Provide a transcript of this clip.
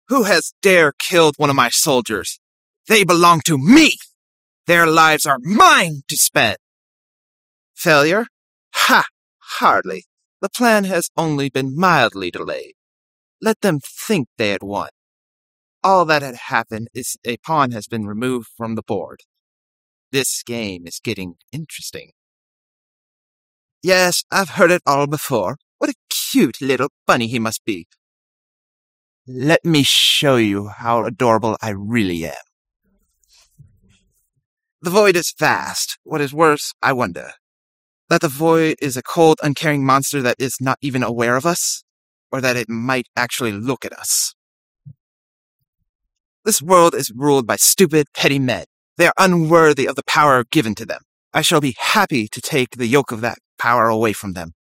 Who has dare killed one of my soldiers? They belong to me! Their lives are mine to spend! Failure? Ha! Hardly. The plan has only been mildly delayed. Let them think they had won. All that had happened is a pawn has been removed from the board. This game is getting interesting. Yes, I've heard it all before. What a cute little bunny he must be. Let me show you how adorable I really am. The void is vast. What is worse, I wonder. That the void is a cold, uncaring monster that is not even aware of us? Or that it might actually look at us? This world is ruled by stupid, petty men. They are unworthy of the power given to them. I shall be happy to take the yoke of that power away from them.